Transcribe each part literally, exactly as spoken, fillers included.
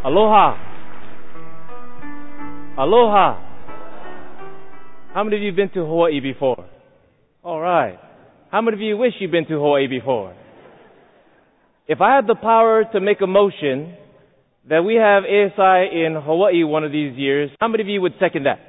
Aloha. Aloha. How many of you have been to Hawaii before? All right. How many of you wish you'd been to Hawaii before? If I had the power to make a motion that we have A S I in Hawaii one of these years, how many of you would second that?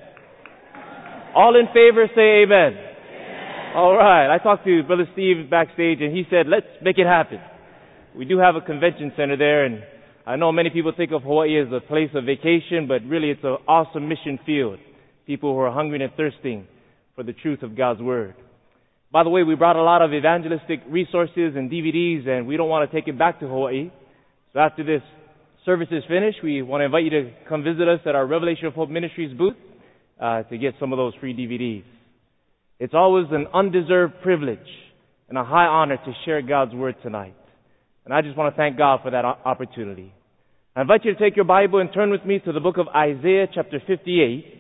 All in favor, say amen. Amen. All right. I talked to Brother Steve backstage, and he said, let's make it happen. We do have a convention center there, and I know many people think of Hawaii as a place of vacation, but really it's an awesome mission field. People who are hungry and thirsting for the truth of God's Word. By the way, we brought a lot of evangelistic resources and D V Ds, and we don't want to take it back to Hawaii. So after this service is finished, we want to invite you to come visit us at our Revelation of Hope Ministries booth uh, to get some of those free D V Ds. It's always an undeserved privilege and a high honor to share God's Word tonight. And I just want to thank God for that opportunity. I invite you to take your Bible and turn with me to the book of Isaiah chapter fifty-eight.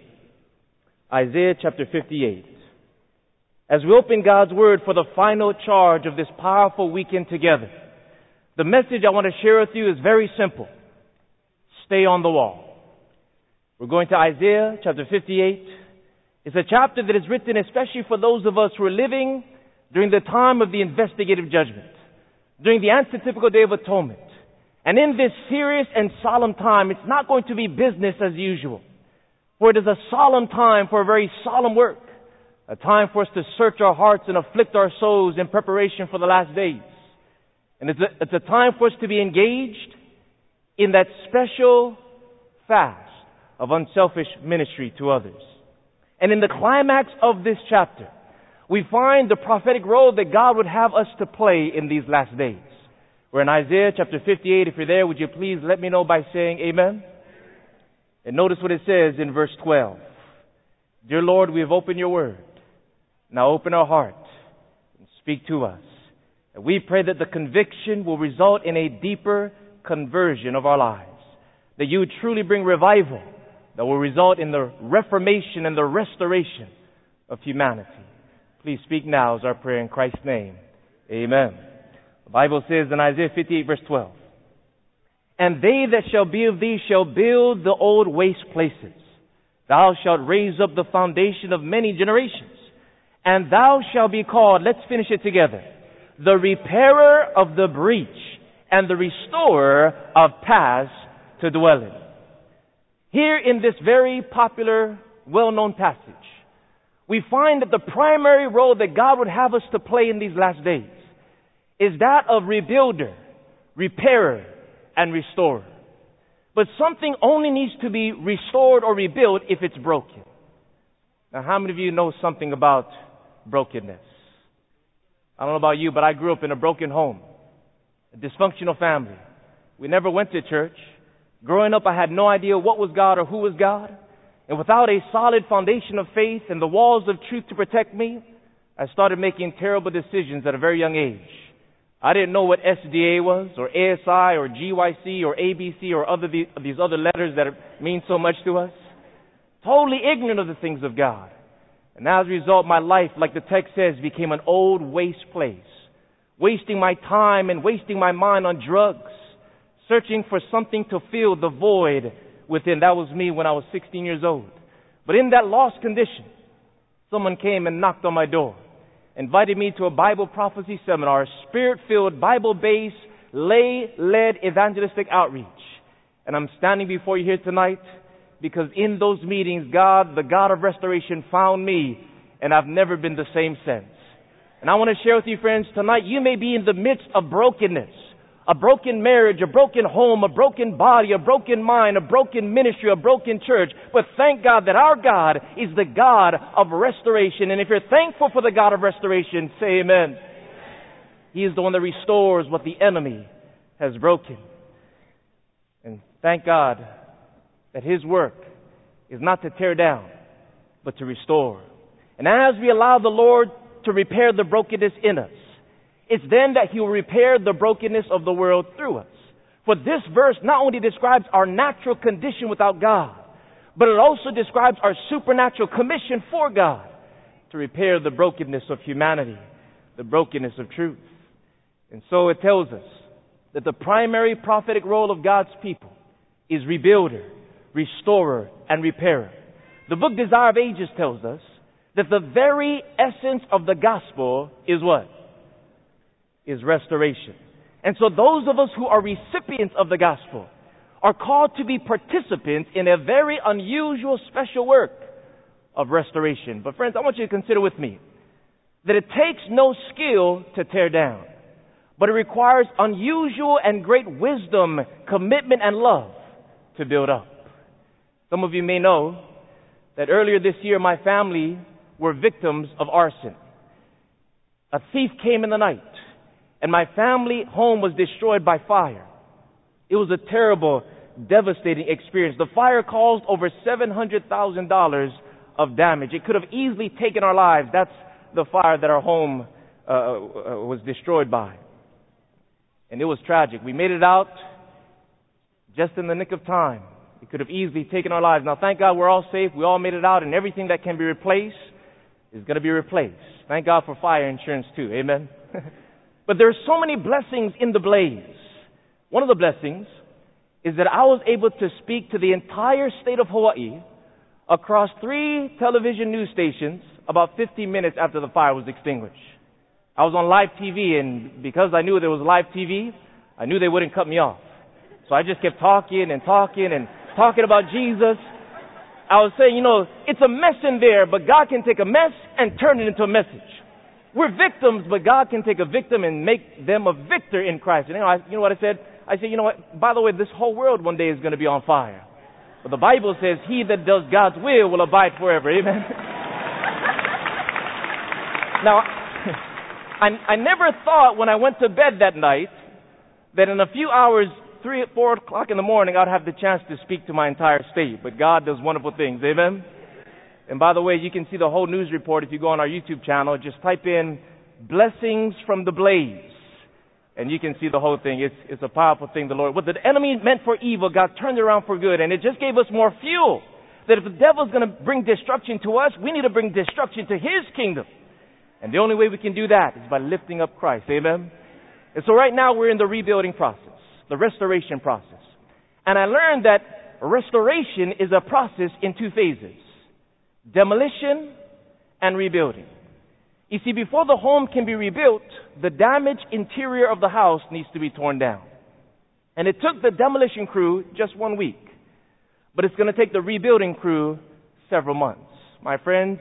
Isaiah chapter fifty-eight. As we open God's Word for the final charge of this powerful weekend together, the message I want to share with you is very simple. Stay on the wall. We're going to Isaiah chapter fifty-eight. It's a chapter that is written especially for those of us who are living during the time of the investigative judgment, during the antitypical day of atonement. And in this serious and solemn time, it's not going to be business as usual, for it is a solemn time for a very solemn work. A time for us to search our hearts and afflict our souls in preparation for the last days. And it's a, it's a time for us to be engaged in that special fast of unselfish ministry to others. And in the climax of this chapter, we find the prophetic role that God would have us to play in these last days. We're in Isaiah chapter fifty-eight. If you're there, would you please let me know by saying amen? And notice what it says in verse twelve. Dear Lord, we have opened your word. Now open our heart and speak to us. And we pray that the conviction will result in a deeper conversion of our lives. That you would truly bring revival that will result in the reformation and the restoration of humanity. Please speak now is our prayer in Christ's name. Amen. The Bible says in Isaiah fifty-eight verse twelve, and they that shall be of thee shall build the old waste places. Thou shalt raise up the foundation of many generations. And thou shalt be called, let's finish it together, the repairer of the breach and the restorer of paths to dwell in. Here in this very popular, well-known passage, we find that the primary role that God would have us to play in these last days is that of rebuilder, repairer, and restorer. But something only needs to be restored or rebuilt if it's broken. Now, how many of you know something about brokenness? I don't know about you, but I grew up in a broken home, a dysfunctional family. We never went to church. Growing up, I had no idea what was God or who was God. And without a solid foundation of faith and the walls of truth to protect me, I started making terrible decisions at a very young age. I didn't know what S D A was, or A S I, or G Y C, or A B C, or other these other letters that mean so much to us. Totally ignorant of the things of God. And as a result, my life, like the text says, became an old waste place. Wasting my time and wasting my mind on drugs. Searching for something to fill the void within. That was me when I was sixteen years old. But in that lost condition, someone came and knocked on my door. Invited me to a Bible prophecy seminar, a spirit-filled, Bible-based, lay-led evangelistic outreach. And I'm standing before you here tonight because in those meetings, God, the God of restoration, found me, and I've never been the same since. And I want to share with you, friends, tonight you may be in the midst of brokenness, a broken marriage, a broken home, a broken body, a broken mind, a broken ministry, a broken church. But thank God that our God is the God of restoration. And if you're thankful for the God of restoration, say amen. He is the one that restores what the enemy has broken. And thank God that His work is not to tear down, but to restore. And as we allow the Lord to repair the brokenness in us, it's then that He will repair the brokenness of the world through us. For this verse not only describes our natural condition without God, but it also describes our supernatural commission for God to repair the brokenness of humanity, the brokenness of truth. And so it tells us that the primary prophetic role of God's people is rebuilder, restorer, and repairer. The book Desire of Ages tells us that the very essence of the gospel is what? Is restoration. And so those of us who are recipients of the gospel are called to be participants in a very unusual, special work of restoration. But friends, I want you to consider with me that it takes no skill to tear down, but it requires unusual and great wisdom, commitment, and love to build up. Some of you may know that earlier this year my family were victims of arson. A thief came in the night, and my family home was destroyed by fire. It was a terrible, devastating experience. The fire caused over seven hundred thousand dollars of damage. It could have easily taken our lives. That's the fire that our home uh, was destroyed by. And it was tragic. We made it out just in the nick of time. It could have easily taken our lives. Now, thank God we're all safe. We all made it out, and everything that can be replaced is going to be replaced. Thank God for fire insurance, too. Amen? But there are so many blessings in the blaze. One of the blessings is that I was able to speak to the entire state of Hawaii across three television news stations about fifteen minutes after the fire was extinguished. I was on live T V, and because I knew there was live T V, I knew they wouldn't cut me off. So I just kept talking and talking and talking about Jesus. I was saying, you know, it's a mess in there, but God can take a mess and turn it into a message. We're victims, but God can take a victim and make them a victor in Christ. And you know, I, you know what I said? I said, you know what? By the way, this whole world one day is going to be on fire. But the Bible says, he that does God's will will abide forever. Amen? Now, I, I never thought when I went to bed that night that in a few hours, three, four o'clock in the morning, I'd have the chance to speak to my entire state. But God does wonderful things. Amen? And by the way, you can see the whole news report if you go on our YouTube channel. Just type in blessings from the blaze, and you can see the whole thing. It's, it's a powerful thing, the Lord. What the enemy meant for evil, God turned it around for good, and it just gave us more fuel. That if the devil's going to bring destruction to us, we need to bring destruction to his kingdom. And the only way we can do that is by lifting up Christ. Amen? And so right now we're in the rebuilding process, the restoration process. And I learned that restoration is a process in two phases: demolition and rebuilding. You see, before the home can be rebuilt, the damaged interior of the house needs to be torn down. And it took the demolition crew just one week, but it's going to take the rebuilding crew several months. My friends,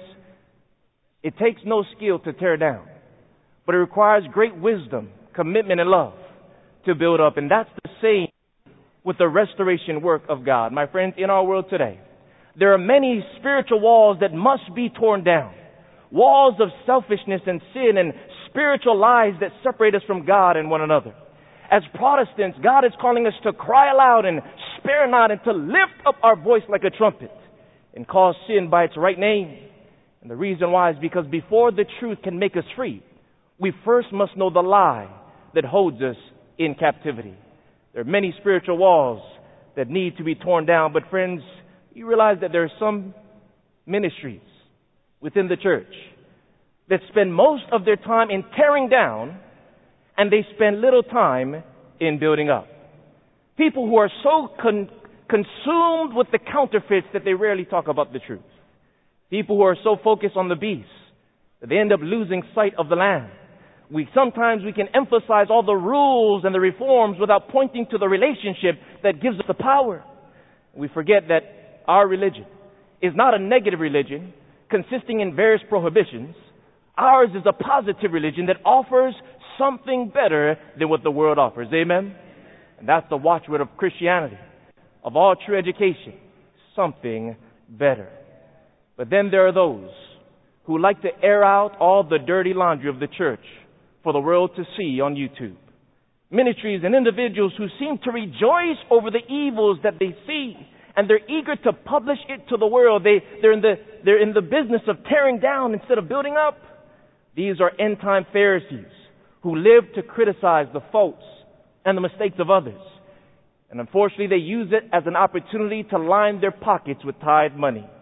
it takes no skill to tear down, but it requires great wisdom, commitment, and love to build up. And that's the same with the restoration work of God. My friends, in our world today, there are many spiritual walls that must be torn down. Walls of selfishness and sin and spiritual lies that separate us from God and one another. As Protestants, God is calling us to cry aloud and spare not, and to lift up our voice like a trumpet and call sin by its right name. And the reason why is because before the truth can make us free, we first must know the lie that holds us in captivity. There are many spiritual walls that need to be torn down. But friends, you realize that there are some ministries within the church that spend most of their time in tearing down, and they spend little time in building up. People who are so con- consumed with the counterfeits that they rarely talk about the truth. People who are so focused on the beast that they end up losing sight of the Lamb. We sometimes we can emphasize all the rules and the reforms without pointing to the relationship that gives us the power. We forget that our religion is not a negative religion consisting in various prohibitions. Ours is a positive religion that offers something better than what the world offers. Amen? And that's the watchword of Christianity, of all true education, something better. But then there are those who like to air out all the dirty laundry of the church for the world to see on YouTube. Ministries and individuals who seem to rejoice over the evils that they see, and they're eager to publish it to the world. They, they're, in the, they're in the business of tearing down instead of building up. These are end-time Pharisees who live to criticize the faults and the mistakes of others. And unfortunately, they use it as an opportunity to line their pockets with tithe money.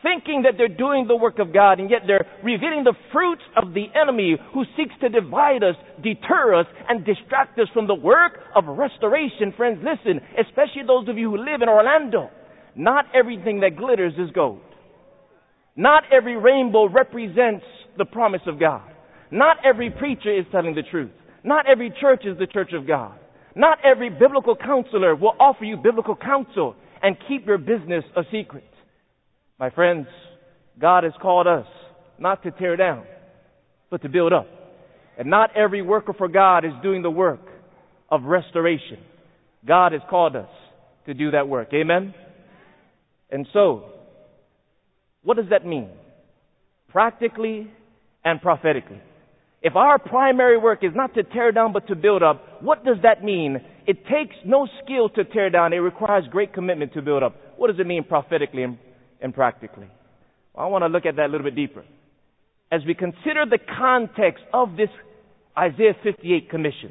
thinking that they're doing the work of God, and yet they're revealing the fruits of the enemy who seeks to divide us, deter us, and distract us from the work of restoration. Friends, listen, especially those of you who live in Orlando, not everything that glitters is gold. Not every rainbow represents the promise of God. Not every preacher is telling the truth. Not every church is the church of God. Not every biblical counselor will offer you biblical counsel and keep your business a secret. My friends, God has called us not to tear down, but to build up. And not every worker for God is doing the work of restoration. God has called us to do that work. Amen? And so, what does that mean? Practically and prophetically. If our primary work is not to tear down but to build up, what does that mean? It takes no skill to tear down. It requires great commitment to build up. What does it mean prophetically and, and practically? Well, I want to look at that a little bit deeper. As we consider the context of this Isaiah fifty-eight commission,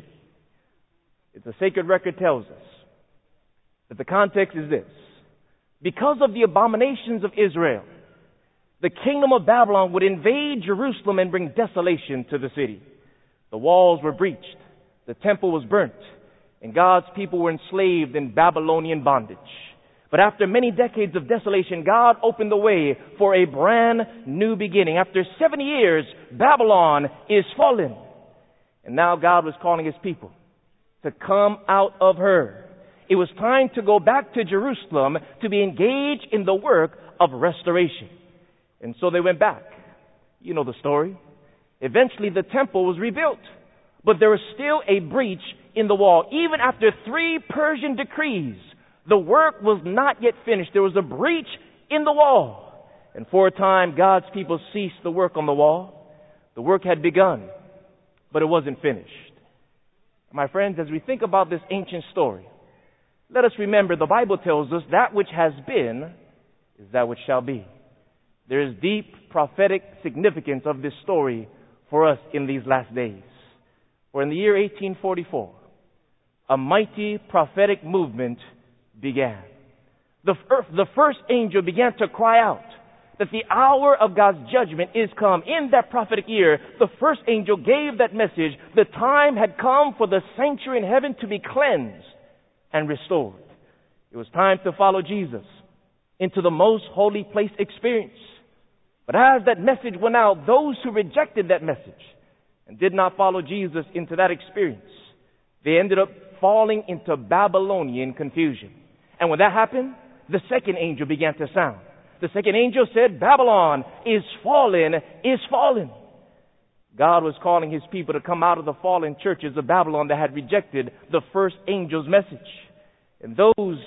the sacred record tells us that the context is this. Because of the abominations of Israel, the kingdom of Babylon would invade Jerusalem and bring desolation to the city. The walls were breached, the temple was burnt, and God's people were enslaved in Babylonian bondage. But after many decades of desolation, God opened the way for a brand new beginning. After seventy years, Babylon is fallen. And now God was calling his people to come out of her. It was time to go back to Jerusalem to be engaged in the work of restoration. And so they went back. You know the story. Eventually the temple was rebuilt, but there was still a breach in the wall. Even after three Persian decrees, the work was not yet finished. There was a breach in the wall. And for a time, God's people ceased the work on the wall. The work had begun, but it wasn't finished. My friends, as we think about this ancient story, let us remember the Bible tells us that which has been is that which shall be. There is deep prophetic significance of this story for us in these last days. For in the year eighteen forty-four, a mighty prophetic movement began. The, earth, the first angel began to cry out that the hour of God's judgment is come. In that prophetic year, the first angel gave that message. The time had come for the sanctuary in heaven to be cleansed and restored. It was time to follow Jesus into the most holy place experience. But as that message went out, those who rejected that message and did not follow Jesus into that experience, they ended up falling into Babylonian confusion. And when that happened, the second angel began to sound. The second angel said, Babylon is fallen, is fallen. God was calling his people to come out of the fallen churches of Babylon that had rejected the first angel's message. And those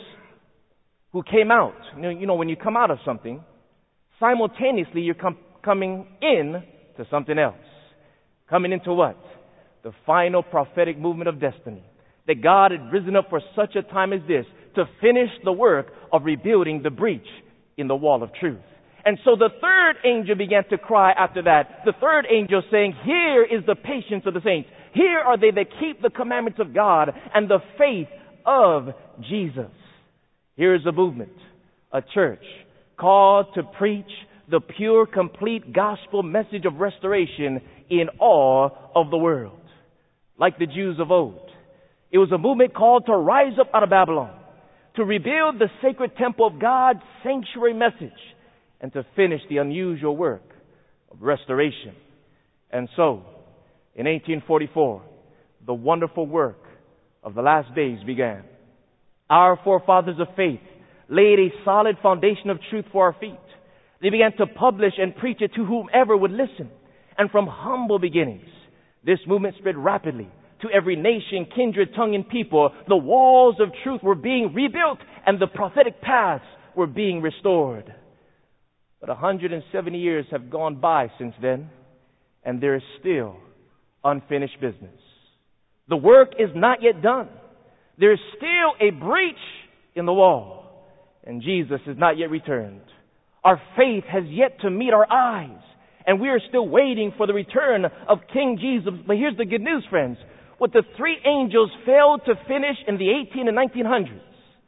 who came out, you know, you know when you come out of something, simultaneously you're com- coming in to something else. Coming into what? The final prophetic movement of destiny. That God had risen up for such a time as this to finish the work of rebuilding the breach in the wall of truth. And so the third angel began to cry after that. The third angel saying, here is the patience of the saints. Here are they that keep the commandments of God and the faith of Jesus. Here is a movement, a church called to preach the pure, complete gospel message of restoration in all of the world. Like the Jews of old, it was a movement called to rise up out of Babylon, to rebuild the sacred temple of God's sanctuary message, and to finish the unusual work of restoration. And so, in eighteen forty-four, the wonderful work of the last days began. Our forefathers of faith laid a solid foundation of truth for our feet. They began to publish and preach it to whomever would listen. And from humble beginnings, this movement spread rapidly to every nation, kindred, tongue, and people. The walls of truth were being rebuilt and the prophetic paths were being restored. But one hundred seventy years have gone by since then, and there is still unfinished business. The work is not yet done. There is still a breach in the wall, and Jesus has not yet returned. Our faith has yet to meet our eyes, and we are still waiting for the return of King Jesus. But here's the good news, friends. What the three angels failed to finish in the eighteen and nineteen hundreds,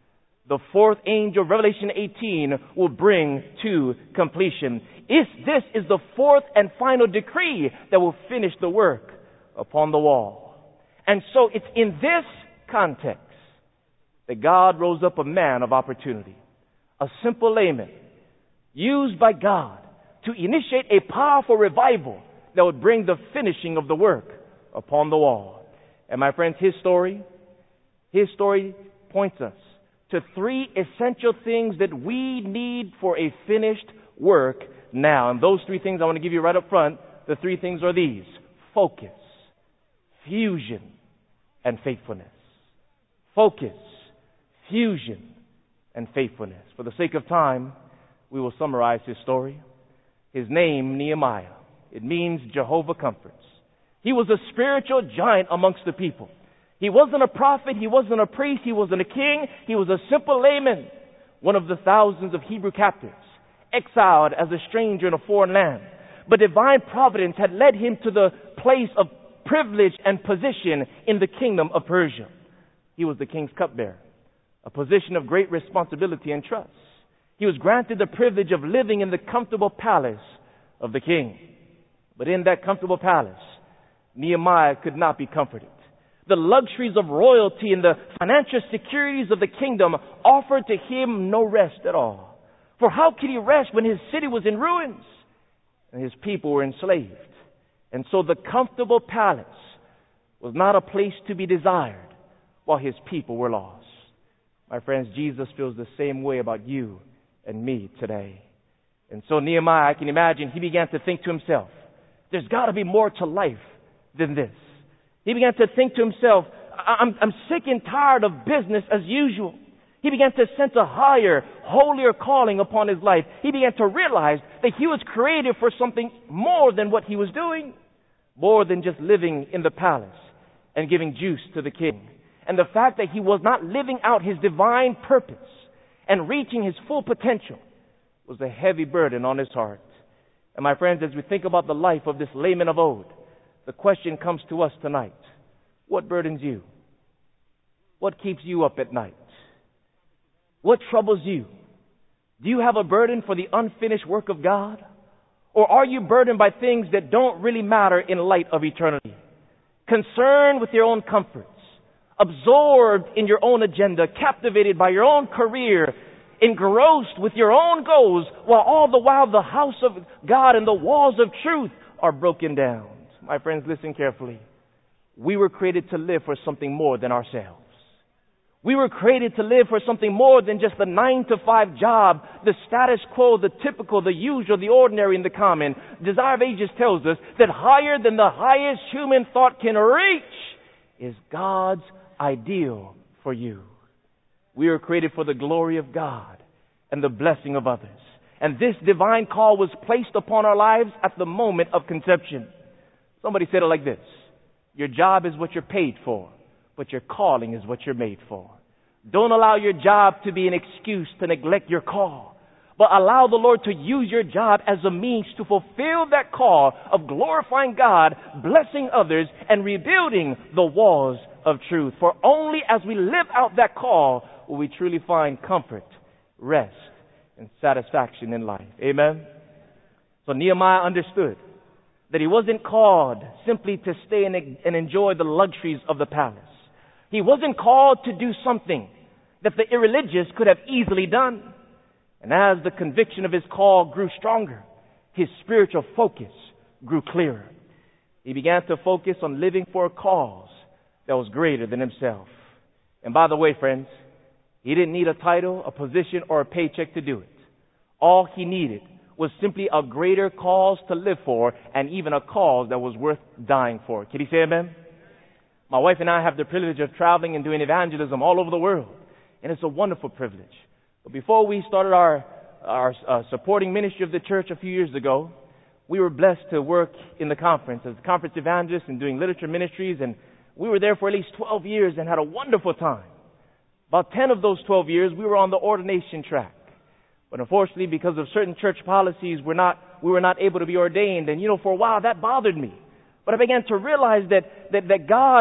the fourth angel, Revelation eighteen, will bring to completion. If this is the fourth and final decree that will finish the work upon the wall. And so it's in this context that God rose up a man of opportunity, a simple layman, used by God to initiate a powerful revival that would bring the finishing of the work upon the wall. And my friends, his story, his story points us to three essential things that we need for a finished work now. And those three things I want to give you right up front. The three things are these: focus, fusion, and faithfulness. Focus, fusion, and faithfulness. For the sake of time, we will summarize his story. His name, Nehemiah. It means Jehovah comforts. He was a spiritual giant amongst the people. He wasn't a prophet. He wasn't a priest. He wasn't a king. He was a simple layman, one of the thousands of Hebrew captives, exiled as a stranger in a foreign land. But divine providence had led him to the place of privilege and position in the kingdom of Persia. He was the king's cupbearer, a position of great responsibility and trust. He was granted the privilege of living in the comfortable palace of the king. But in that comfortable palace, Nehemiah could not be comforted. The luxuries of royalty and the financial securities of the kingdom offered to him no rest at all. For how could he rest when his city was in ruins and his people were enslaved? And so the comfortable palace was not a place to be desired while his people were lost. My friends, Jesus feels the same way about you and me today. And so Nehemiah, I can imagine, he began to think to himself, there's got to be more to life than this. He began to think to himself, I'm, I'm sick and tired of business as usual. He began to sense a higher, holier calling upon his life. He began to realize that he was created for something more than what he was doing, more than just living in the palace and giving juice to the king. And the fact that he was not living out his divine purpose and reaching his full potential was a heavy burden on his heart. And my friends, as we think about the life of this layman of old, the question comes to us tonight: what burdens you? What keeps you up at night? What troubles you? Do you have a burden for the unfinished work of God? Or are you burdened by things that don't really matter in light of eternity? Concerned with your own comforts, absorbed in your own agenda, captivated by your own career, engrossed with your own goals, while all the while the house of God and the walls of truth are broken down. My friends, listen carefully. We were created to live for something more than ourselves. We were created to live for something more than just the nine to five job, the status quo, the typical, the usual, the ordinary, and the common. Desire of Ages tells us that higher than the highest human thought can reach is God's ideal for you. We are created for the glory of God and the blessing of others. And this divine call was placed upon our lives at the moment of conception. Somebody said it like this: your job is what you're paid for, but your calling is what you're made for. Don't allow your job to be an excuse to neglect your call, but allow the Lord to use your job as a means to fulfill that call of glorifying God, blessing others, and rebuilding the walls of truth. For only as we live out that call will we truly find comfort, rest, and satisfaction in life. Amen? So Nehemiah understood that he wasn't called simply to stay and, and enjoy the luxuries of the palace. He wasn't called to do something that the irreligious could have easily done. And as the conviction of his call grew stronger, his spiritual focus grew clearer. He began to focus on living for a cause that was greater than himself. And by the way, friends, he didn't need a title, a position, or a paycheck to do it. All he needed was simply a greater cause to live for, and even a cause that was worth dying for. Can you say amen? My wife and I have the privilege of traveling and doing evangelism all over the world, and it's a wonderful privilege. But before we started our our uh, supporting ministry of the church a few years ago, we were blessed to work in the conference as conference evangelists and doing literature ministries, and we were there for at least twelve years and had a wonderful time. About ten of those twelve years, we were on the ordination track. But unfortunately, because of certain church policies, we're not, we were not able to be ordained. And, you know, for a while, that bothered me. But I began to realize that, that, that God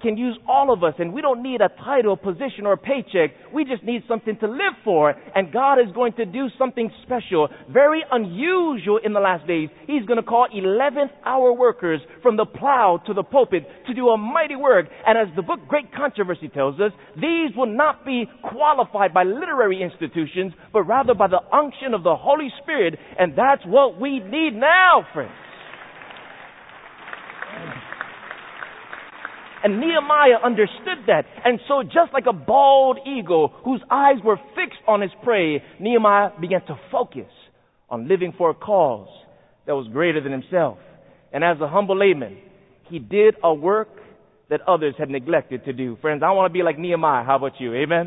can use all of us, and we don't need a title, position, or paycheck. We just need something to live for. And God is going to do something special, very unusual in the last days. He's going to call eleventh hour workers from the plow to the pulpit to do a mighty work. And as the book Great Controversy tells us, these will not be qualified by literary institutions, but rather by the unction of the Holy Spirit. And that's what we need now, friends. And Nehemiah understood that. And so just like a bald eagle whose eyes were fixed on his prey, Nehemiah began to focus on living for a cause that was greater than himself. And as a humble layman, he did a work that others had neglected to do. Friends, I want to be like Nehemiah. How about you? Amen?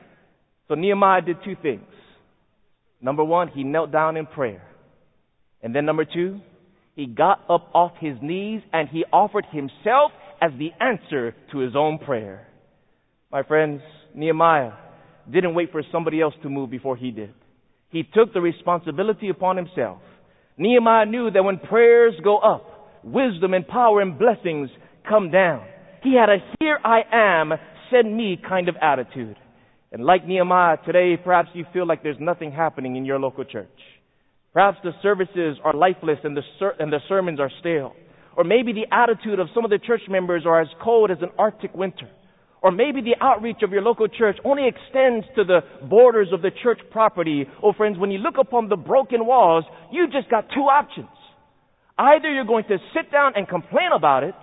So Nehemiah did two things. Number one, he knelt down in prayer. And then number two, he got up off his knees and he offered himself as the answer to his own prayer. My friends, Nehemiah didn't wait for somebody else to move before he did. He took the responsibility upon himself. Nehemiah knew that when prayers go up, wisdom and power and blessings come down. He had a here I am, send me kind of attitude. And like Nehemiah, today perhaps you feel like there's nothing happening in your local church. Perhaps the services are lifeless and the ser- and the sermons are stale. Or maybe the attitude of some of the church members are as cold as an Arctic winter. Or maybe the outreach of your local church only extends to the borders of the church property. Oh, friends, when you look upon the broken walls, you just got two options. Either you're going to sit down and complain about it,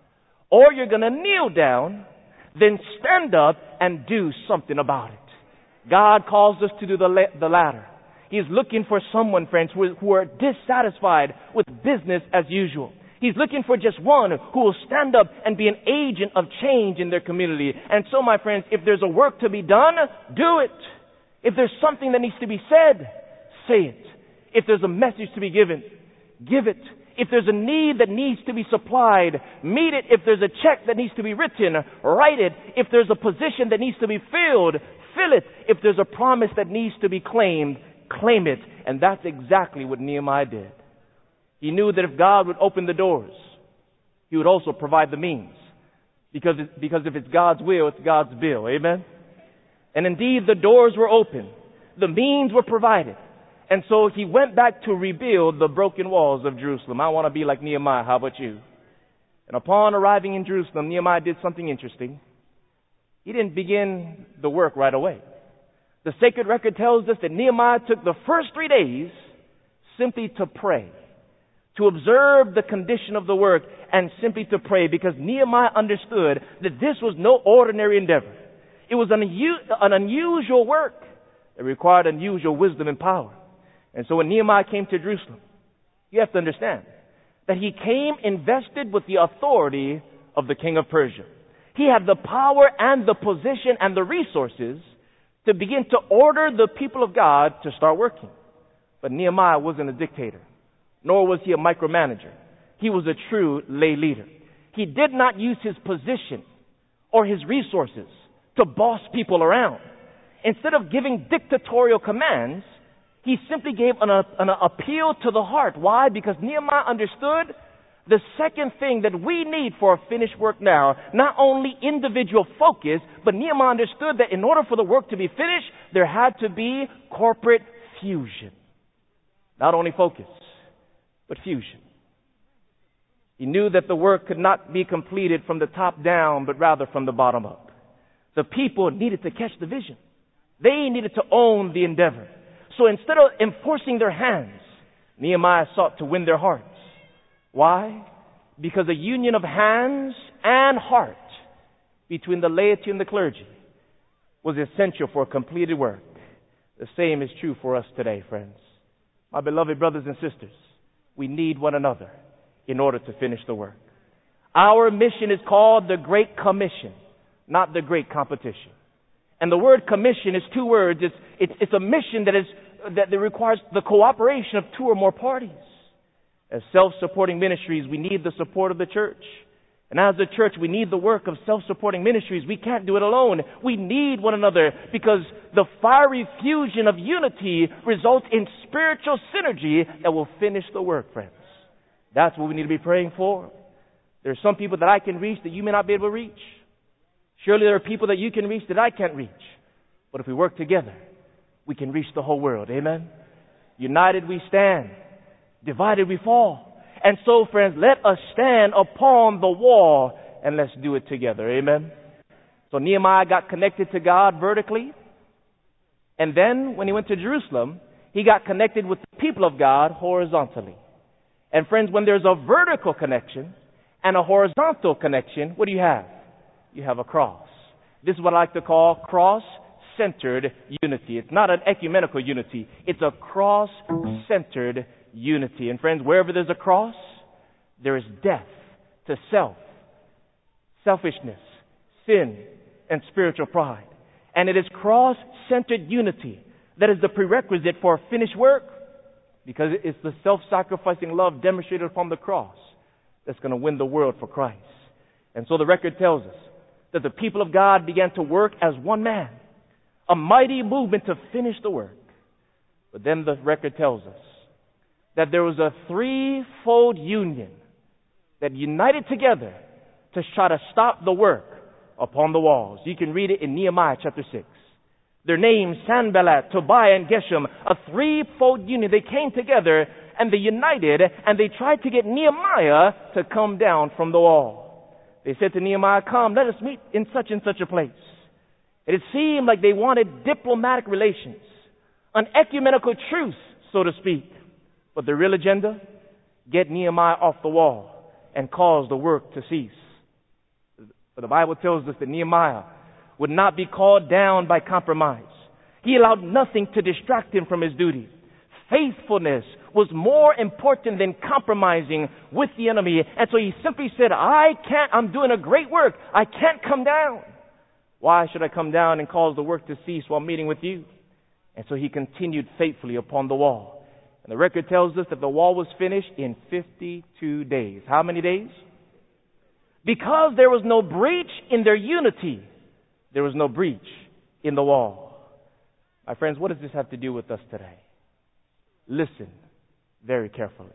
or you're going to kneel down, then stand up and do something about it. God calls us to do the, la- the latter. He's looking for someone, friends, who, who are dissatisfied with business as usual. He's looking for just one who will stand up and be an agent of change in their community. And so, my friends, if there's a work to be done, do it. If there's something that needs to be said, say it. If there's a message to be given, give it. If there's a need that needs to be supplied, meet it. If there's a check that needs to be written, write it. If there's a position that needs to be filled, fill it. If there's a promise that needs to be claimed, claim it. And that's exactly what Nehemiah did. He knew that if God would open the doors, He would also provide the means. Because, it, because if it's God's will, it's God's bill. Amen? And indeed, the doors were open. The means were provided. And so he went back to rebuild the broken walls of Jerusalem. I want to be like Nehemiah. How about you? And upon arriving in Jerusalem, Nehemiah did something interesting. He didn't begin the work right away. The sacred record tells us that Nehemiah took the first three days simply to pray, to observe the condition of the work, and simply to pray, because Nehemiah understood that this was no ordinary endeavor. It was an, an unusual work. It required unusual wisdom and power. And so when Nehemiah came to Jerusalem, you have to understand that he came invested with the authority of the king of Persia. He had the power and the position and the resources to begin to order the people of God to start working. But Nehemiah wasn't a dictator, nor was he a micromanager. He was a true lay leader. He did not use his position or his resources to boss people around. Instead of giving dictatorial commands, he simply gave an, an appeal to the heart. Why? Because Nehemiah understood the second thing that we need for a finished work now, not only individual focus, but Nehemiah understood that in order for the work to be finished, there had to be corporate fusion. Not only focus, but fusion. He knew that the work could not be completed from the top down, but rather from the bottom up. The people needed to catch the vision. They needed to own the endeavor. So instead of enforcing their hands, Nehemiah sought to win their hearts. Why? Because a union of hands and heart between the laity and the clergy was essential for a completed work. The same is true for us today, friends. My beloved brothers and sisters, we need one another in order to finish the work. Our mission is called the Great Commission, not the Great Competition. And the word commission is two words. It's, it's, it's a mission that is that requires the cooperation of two or more parties. As self-supporting ministries, we need the support of the church. And as a church, we need the work of self-supporting ministries. We can't do it alone. We need one another, because the fiery fusion of unity results in spiritual synergy that will finish the work, friends. That's what we need to be praying for. There are some people that I can reach that you may not be able to reach. Surely there are people that you can reach that I can't reach. But if we work together, we can reach the whole world. Amen? United we stand. Divided we fall. And so, friends, let us stand upon the wall and let's do it together. Amen? So Nehemiah got connected to God vertically. And then when he went to Jerusalem, he got connected with the people of God horizontally. And friends, when there's a vertical connection and a horizontal connection, what do you have? You have a cross. This is what I like to call cross-centered unity. It's not an ecumenical unity. It's a cross-centered unity. And friends, wherever there's a cross, there is death to self, selfishness, sin, and spiritual pride. And it is cross-centered unity that is the prerequisite for a finished work, because it's the self-sacrificing love demonstrated upon the cross that's going to win the world for Christ. And so the record tells us that the people of God began to work as one man, a mighty movement to finish the work. But then the record tells us that there was a threefold union that united together to try to stop the work upon the walls. You can read it in Nehemiah chapter six. Their names, Sanballat, Tobiah, and Geshem, a threefold union. They came together and they united and they tried to get Nehemiah to come down from the wall. They said to Nehemiah, come, let us meet in such and such a place. It seemed like they wanted diplomatic relations, an ecumenical truce, so to speak. But the real agenda, get Nehemiah off the wall and cause the work to cease. But the Bible tells us that Nehemiah would not be called down by compromise. He allowed nothing to distract him from his duty. Faithfulness was more important than compromising with the enemy. And so he simply said, I can't, I'm doing a great work. I can't come down. Why should I come down and cause the work to cease while meeting with you? And so he continued faithfully upon the wall. And the record tells us that the wall was finished in fifty-two days. How many days? Because there was no breach in their unity, there was no breach in the wall. My friends, what does this have to do with us today? Listen very carefully.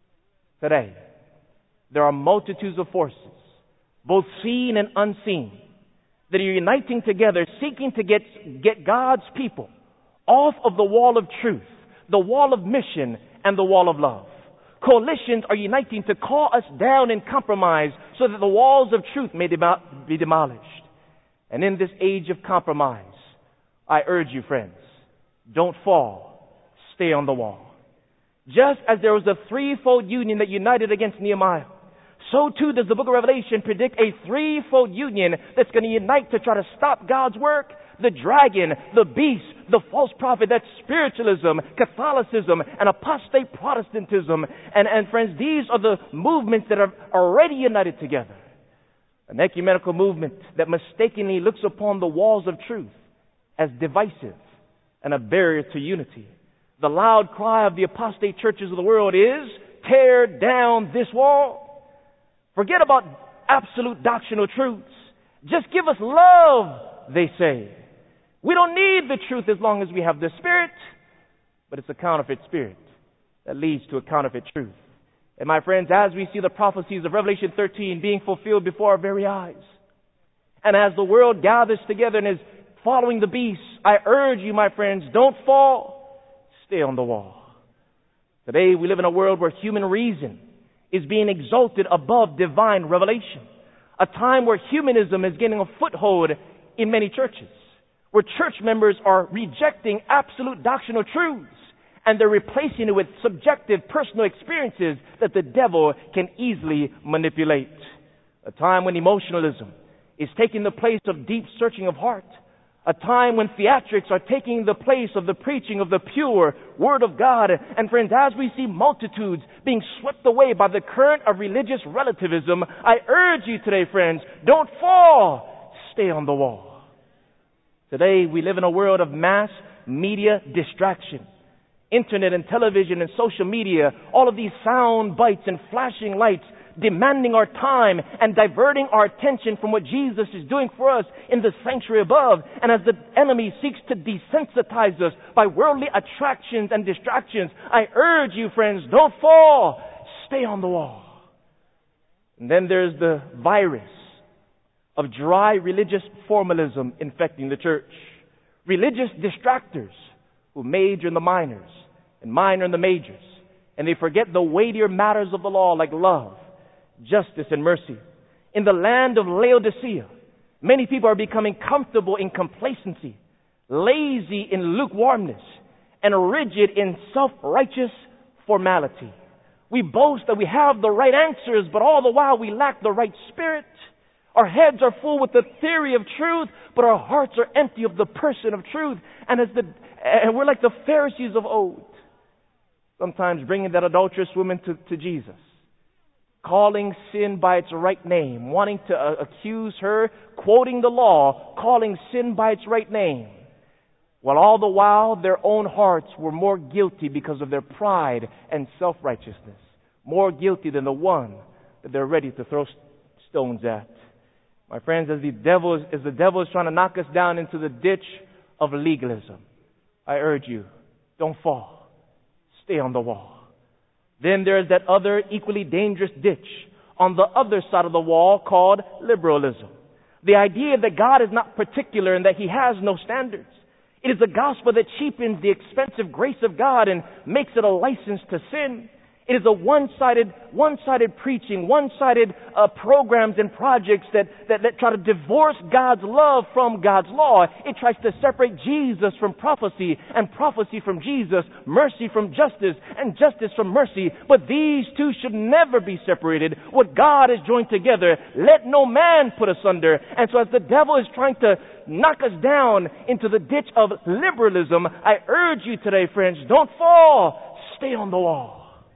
Today, there are multitudes of forces, both seen and unseen, that are uniting together, seeking to get, get God's people off of the wall of truth, the wall of mission, and the wall of love. Coalitions are uniting to call us down and compromise so that the walls of truth may be demolished. And in this age of compromise, I urge you, friends, don't fall. Stay on the wall. Just as there was a threefold union that united against Nehemiah, so too does the book of Revelation predict a threefold union that's going to unite to try to stop God's work. The dragon, the beast, the false prophet, that's spiritualism, Catholicism, and apostate Protestantism. And, and friends, these are the movements that are already united together. An ecumenical movement that mistakenly looks upon the walls of truth as divisive and a barrier to unity. The loud cry of the apostate churches of the world is, tear down this wall. Forget about absolute doctrinal truths. Just give us love, they say. We don't need the truth as long as we have the Spirit, but it's a counterfeit spirit that leads to a counterfeit truth. And my friends, as we see the prophecies of Revelation thirteen being fulfilled before our very eyes, and as the world gathers together and is following the beast, I urge you, my friends, don't fall. Stay on the wall. Today we live in a world where human reason is being exalted above divine revelation. A time where humanism is getting a foothold in many churches, where church members are rejecting absolute doctrinal truths and they're replacing it with subjective personal experiences that the devil can easily manipulate. A time when emotionalism is taking the place of deep searching of heart. A time when theatrics are taking the place of the preaching of the pure Word of God. And friends, as we see multitudes being swept away by the current of religious relativism, I urge you today, friends, don't fall. Stay on the wall. Today, we live in a world of mass media distraction. Internet and television and social media, all of these sound bites and flashing lights demanding our time and diverting our attention from what Jesus is doing for us in the sanctuary above. And as the enemy seeks to desensitize us by worldly attractions and distractions, I urge you, friends, don't fall. Stay on the wall. And then there's the virus of dry religious formalism infecting the church. Religious distractors who major in the minors and minor in the majors. And they forget the weightier matters of the law like love, justice, and mercy. In the land of Laodicea, many people are becoming comfortable in complacency, lazy in lukewarmness, and rigid in self-righteous formality. We boast that we have the right answers, but all the while we lack the right spirit. Our heads are full with the theory of truth, but our hearts are empty of the person of truth. And as the and we're like the Pharisees of old, sometimes bringing that adulterous woman to, to Jesus, calling sin by its right name, wanting to uh, accuse her, quoting the law, calling sin by its right name, while all the while their own hearts were more guilty because of their pride and self-righteousness, more guilty than the one that they're ready to throw stones at. My friends, as the devil is, as the devil is trying to knock us down into the ditch of legalism, I urge you, don't fall. Stay on the wall. Then there's that other equally dangerous ditch on the other side of the wall called liberalism. The idea that God is not particular and that He has no standards. It is a gospel that cheapens the expensive grace of God and makes it a license to sin. It is a one-sided, one-sided preaching, one-sided uh, programs and projects that, that, that try to divorce God's love from God's law. It tries to separate Jesus from prophecy and prophecy from Jesus, mercy from justice and justice from mercy. But these two should never be separated. What God has joined together, let no man put asunder. And so as the devil is trying to knock us down into the ditch of liberalism, I urge you today, friends, don't fall. Stay on the wall.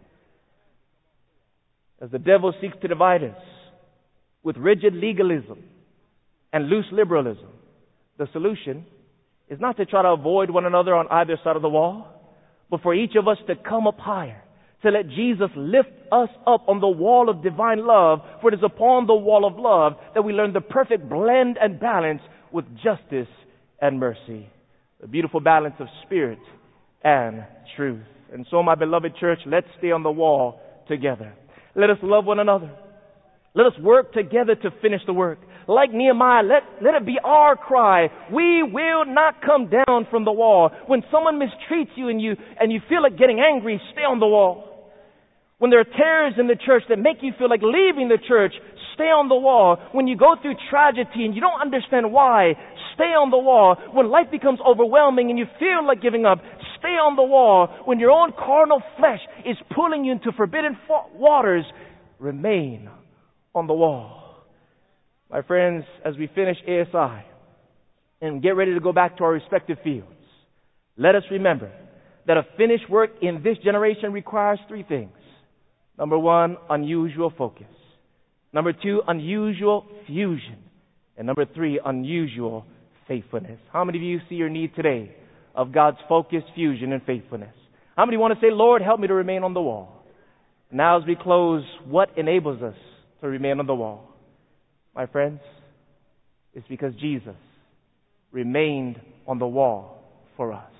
As the devil seeks to divide us with rigid legalism and loose liberalism, the solution is not to try to avoid one another on either side of the wall, but for each of us to come up higher, to let Jesus lift us up on the wall of divine love, for it is upon the wall of love that we learn the perfect blend and balance with justice and mercy, the beautiful balance of spirit and truth. And so, my beloved church, let's stay on the wall together. Let us love one another. Let us work together to finish the work. Like Nehemiah, let, let it be our cry. We will not come down from the wall. When someone mistreats you and you and you feel like getting angry, stay on the wall. When there are tears in the church that make you feel like leaving the church, stay on the wall. When you go through tragedy and you don't understand why, stay on the wall. When life becomes overwhelming and you feel like giving up, stay on the wall. When your own carnal flesh is pulling you into forbidden waters, remain on the wall. My friends, as we finish A S I and get ready to go back to our respective fields, let us remember that a finished work in this generation requires three things. Number one, unusual focus. Number two, unusual fusion. And number three, unusual faithfulness. How many of you see your need today of God's focus, fusion, and faithfulness? How many want to say, Lord, help me to remain on the wall? Now as we close, what enables us to remain on the wall? My friends, it's because Jesus remained on the wall for us.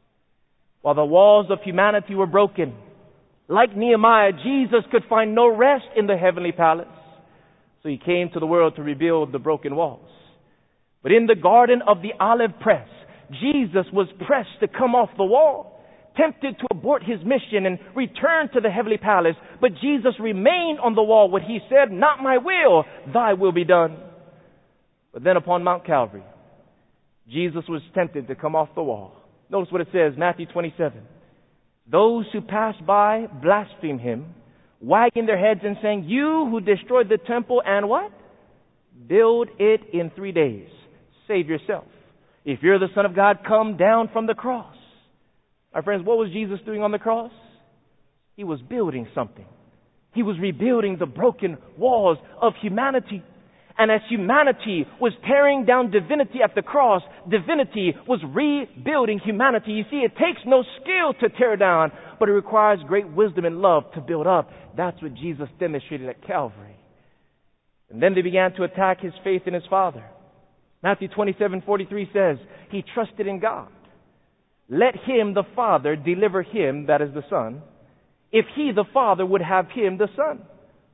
While the walls of humanity were broken, like Nehemiah, Jesus could find no rest in the heavenly palace. So He came to the world to rebuild the broken walls. But in the garden of the olive press, Jesus was pressed to come off the wall, tempted to abort His mission and return to the heavenly palace. But Jesus remained on the wall when He said, not my will, thy will be done. But then upon Mount Calvary, Jesus was tempted to come off the wall. Notice what it says, Matthew twenty-seven. Those who passed by blasphemed Him, wagging their heads and saying, you who destroyed the temple and what? Build it in three days. Save yourself. If you're the Son of God, come down from the cross. My friends, what was Jesus doing on the cross? He was building something. He was rebuilding the broken walls of humanity. And as humanity was tearing down divinity at the cross, divinity was rebuilding humanity. You see, it takes no skill to tear down, but it requires great wisdom and love to build up. That's what Jesus demonstrated at Calvary. And then they began to attack His faith in His Father. Matthew twenty-seven forty-three says, He trusted in God. Let Him, the Father, deliver Him, that is the Son, if He, the Father, would have Him, the Son.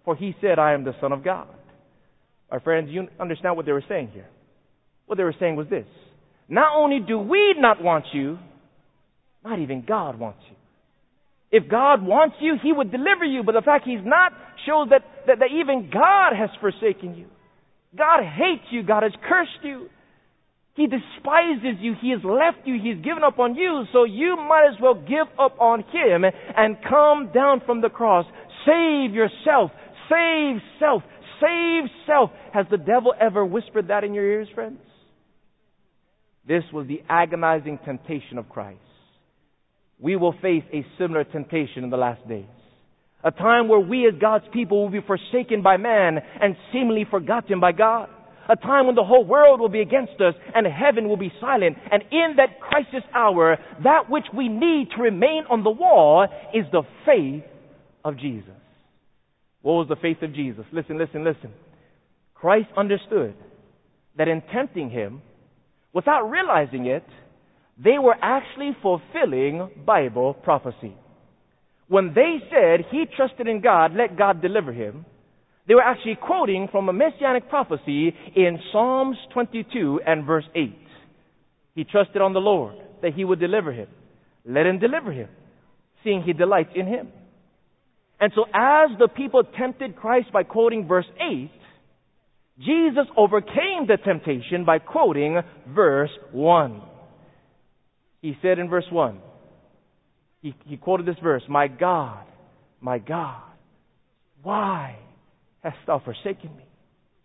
for he said, I am the Son of God. My friends, you understand what they were saying here. What they were saying was this. Not only do we not want you, not even God wants you. If God wants you, he would deliver you. But the fact he's not shows that, that, that even God has forsaken you. God hates you. God has cursed you. He despises you. He has left you. He's given up on you. So you might as well give up on him and come down from the cross. Save yourself. Save self. Save self. Has the devil ever whispered that in your ears, friends? This was the agonizing temptation of Christ. We will face a similar temptation in the last days. A time where we as God's people will be forsaken by man and seemingly forgotten by God. A time when the whole world will be against us and heaven will be silent. And in that crisis hour, that which we need to remain on the wall is the faith of Jesus. What was the faith of Jesus? Listen, listen, listen. Christ understood that in tempting him, without realizing it, they were actually fulfilling Bible prophecy. When they said he trusted in God, let God deliver him, they were actually quoting from a messianic prophecy in Psalms twenty-two and verse eight. He trusted on the Lord that he would deliver him. Let him deliver him, seeing he delights in him. And so as the people tempted Christ by quoting verse eight, Jesus overcame the temptation by quoting verse one. He said in verse one, he, he quoted this verse, My God, my God, why hast thou forsaken me?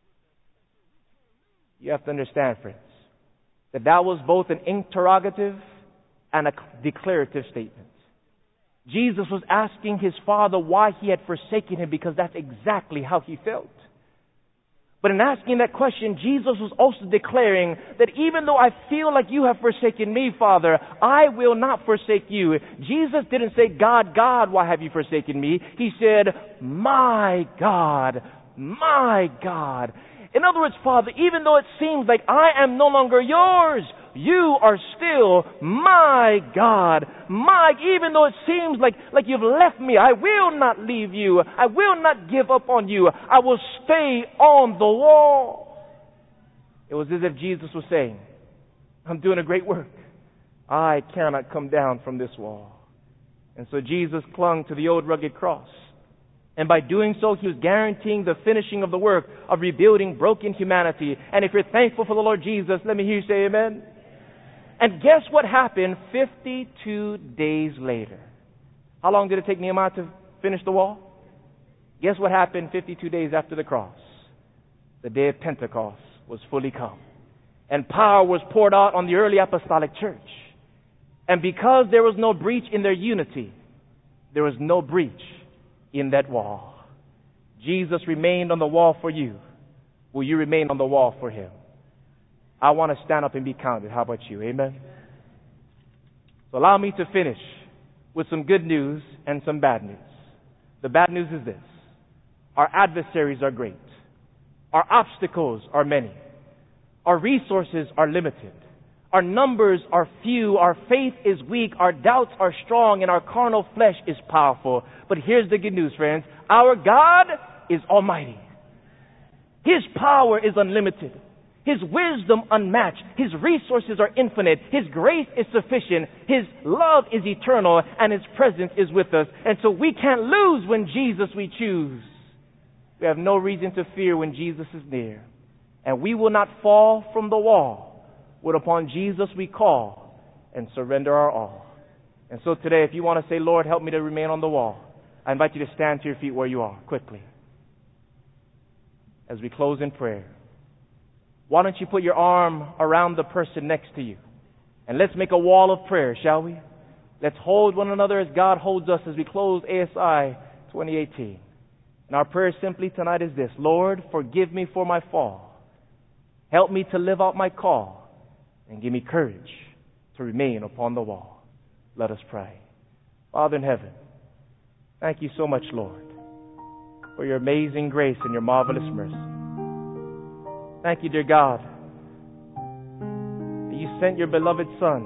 You have to understand, friends, that that was both an interrogative and a declarative statement. Jesus was asking his Father why he had forsaken him, because that's exactly how he felt. But in asking that question, Jesus was also declaring that even though I feel like you have forsaken me, Father, I will not forsake you. Jesus didn't say, God, God, why have you forsaken me? He said, my God, my God. In other words, Father, even though it seems like I am no longer yours, you are still my God. My, even though it seems like, like you've left me, I will not leave you. I will not give up on you. I will stay on the wall. It was as if Jesus was saying, I'm doing a great work. I cannot come down from this wall. And so Jesus clung to the old rugged cross. And by doing so, he was guaranteeing the finishing of the work of rebuilding broken humanity. And if you're thankful for the Lord Jesus, let me hear you say amen. And guess what happened fifty-two days later? How long did it take Nehemiah to finish the wall? Guess what happened fifty-two days after the cross? The day of Pentecost was fully come. And power was poured out on the early apostolic church. And because there was no breach in their unity, there was no breach in that wall. Jesus remained on the wall for you. Will you remain on the wall for him? I want to stand up and be counted. How about you? Amen. So allow me to finish with some good news and some bad news. The bad news is this. Our adversaries are great. Our obstacles are many. Our resources are limited. Our numbers are few. Our faith is weak. Our doubts are strong. And our carnal flesh is powerful. But here's the good news, friends. Our God is almighty. His power is unlimited. His wisdom unmatched. His resources are infinite. His grace is sufficient. His love is eternal. And His presence is with us. And so we can't lose when Jesus we choose. We have no reason to fear when Jesus is near. And we will not fall from the wall when upon Jesus we call and surrender our all. And so today, if you want to say, Lord, help me to remain on the wall, I invite you to stand to your feet where you are, quickly. As we close in prayer, why don't you put your arm around the person next to you? And let's make a wall of prayer, shall we? Let's hold one another as God holds us as we close A S I twenty eighteen. And our prayer simply tonight is this: Lord, forgive me for my fall. Help me to live out my call. And give me courage to remain upon the wall. Let us pray. Father in heaven, thank you so much, Lord, for your amazing grace and your marvelous mercy. Thank you, dear God, that you sent your beloved Son,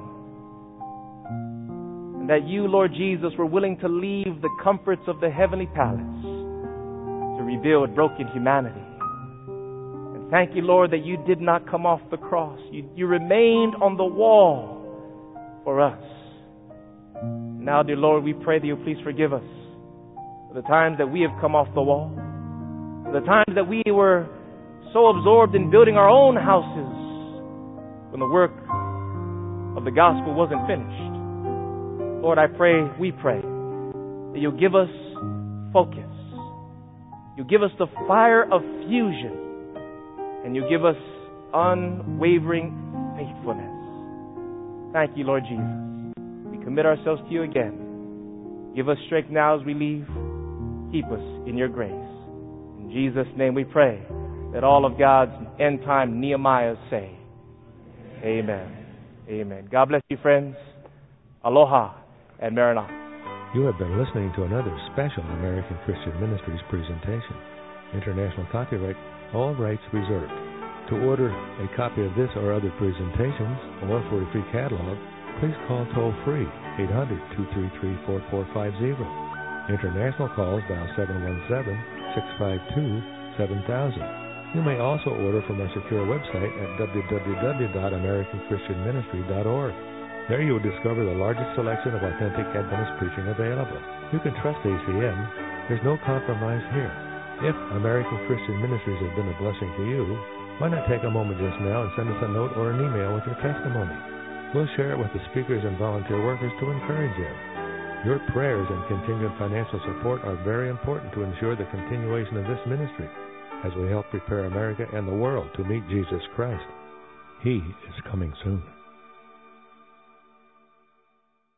and that you, Lord Jesus, were willing to leave the comforts of the heavenly palace to rebuild broken humanity. And thank you, Lord, that you did not come off the cross. You, you remained on the wall for us. Now, dear Lord, we pray that you please forgive us for the times that we have come off the wall, for the times that we were so absorbed in building our own houses when the work of the gospel wasn't finished. Lord, I pray, we pray, that you'll give us focus. You'll give us the fire of fusion, and you'll give us unwavering faithfulness. Thank you, Lord Jesus. We commit ourselves to you again. Give us strength now as we leave. Keep us in your grace. In Jesus' name we pray that all of God's end-time Nehemiahs say, amen. Amen. God bless you, friends. Aloha and Maranatha. You have been listening to another special American Christian Ministries presentation. International copyright, all rights reserved. To order a copy of this or other presentations, or for a free catalog, please call toll-free eight hundred, two three three, four four five zero. International calls dial seven one seven, six five two, seven thousand. You may also order from our secure website at w w w dot american christian ministry dot org. There you will discover the largest selection of authentic Adventist preaching available. You can trust A C M. There's no compromise here. If American Christian Ministries has been a blessing to you, why not take a moment just now and send us a note or an email with your testimony? We'll share it with the speakers and volunteer workers to encourage you. Your prayers and continued financial support are very important to ensure the continuation of this ministry as we help prepare America and the world to meet Jesus Christ. He is coming soon.